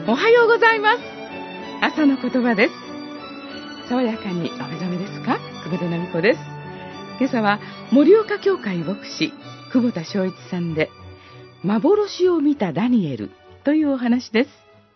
おはようございます。朝の言葉です。爽やかにお目覚めですか？久保田奈美子です。今朝は盛岡教会牧師久保田正一さんで、幻を見たダニエルというお話です。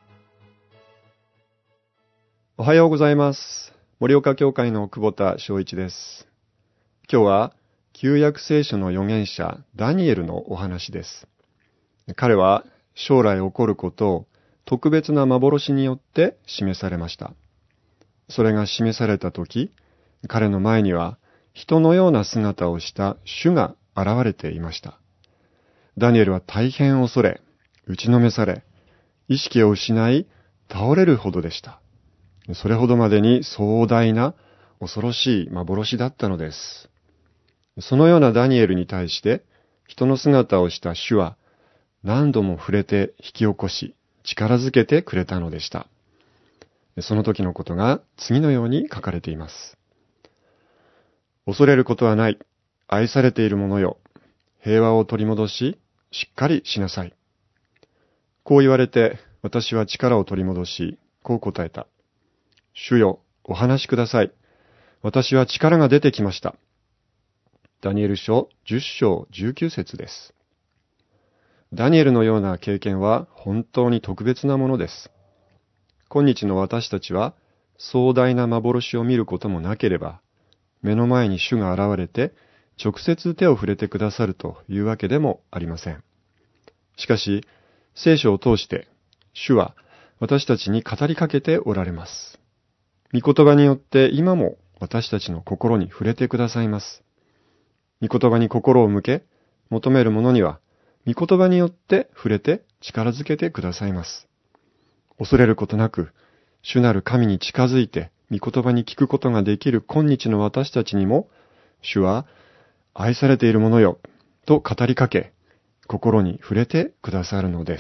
おはようございます。盛岡教会の久保田正一です。今日は旧約聖書の預言者ダニエルのお話です。彼は将来起こることを特別な幻によって示されました。それが示されたとき、彼の前には人のような姿をした主が現れていました。ダニエルは大変恐れ、打ちのめされ、意識を失い倒れるほどでした。それほどまでに壮大な恐ろしい幻だったのです。そのようなダニエルに対して人の姿をした主は何度も触れて引き起こし、力づけてくれたのでした。その時のことが次のように書かれています。恐れることはない。愛されている者よ。平和を取り戻し、しっかりしなさい。こう言われて、私は力を取り戻し、こう答えた。主よ、お話しください。私は力が出てきました。ダニエル書10章19節です。ダニエルのような経験は本当に特別なものです。今日の私たちは壮大な幻を見ることもなければ、目の前に主が現れて直接手を触れてくださるというわけでもありません。しかし、聖書を通して主は私たちに語りかけておられます。御言葉によって今も私たちの心に触れてくださいます。御言葉に心を向け、求める者には御言葉によって触れて力づけてくださいます。恐れることなく、主なる神に近づいて御言葉に聞くことができる今日の私たちにも、主は愛されているものよと語りかけ、心に触れてくださるのです。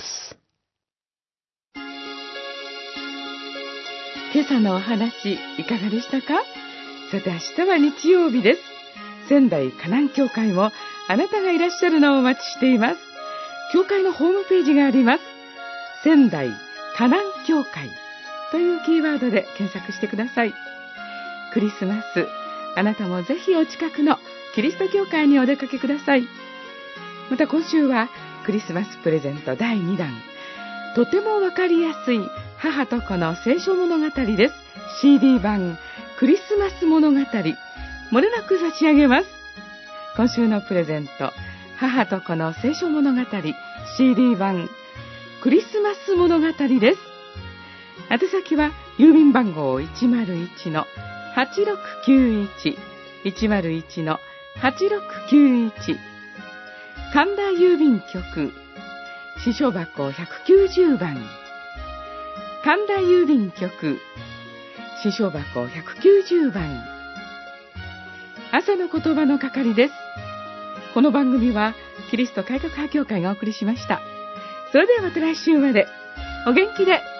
今朝のお話いかがでしたか？さて明日は日曜日です。仙台迦南教会もあなたがいらっしゃるのをお待ちしています。教会のホームページがあります。仙台迦南教会というキーワードで検索してください。クリスマス、あなたもぜひお近くのキリスト教会にお出かけください。また今週はクリスマスプレゼント第2弾、とてもわかりやすい母と子の聖書物語です。 CD 版クリスマス物語、もれなく差し上げます。今週のプレゼント、母と子の聖書物語 CD 版クリスマス物語です。宛先は郵便番号 101-8691 101-8691、 神田郵便局支所箱190番、神田郵便局支所箱190番。朝の言葉の係です。この番組はキリスト改革派教会がお送りしました。それではまた来週までお元気で。